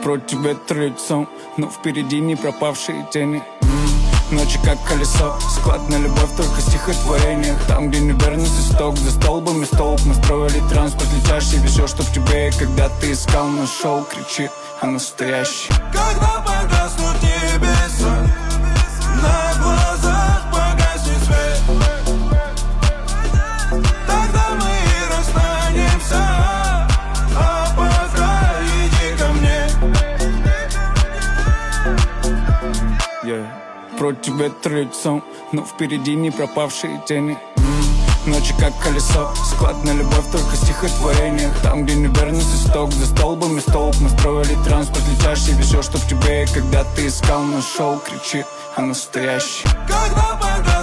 Против ветра лицом, но впереди не пропавшие тени. Ночи как колесо, склад на любовь только в стихотворениях. Там, где неверность исток, за столбами столб. Мы строили транспорт летящий, везет, чтоб тебе, когда ты искал, нашел. Кричи о настоящей. Когда погаснут небеса, на глазах погаснет свет, тогда мы и расстанемся. А пока иди ко мне. Против ветра лицом, но впереди не пропавшие тени. Ночи как колесо, склад на любовь только в стихотворениях. Там, где неверность исток, за столбами столб. Мы строили транспорт летящий, везет, чтоб тебе, когда ты искал, нашел. Кричи о настоящей. Когда погаснут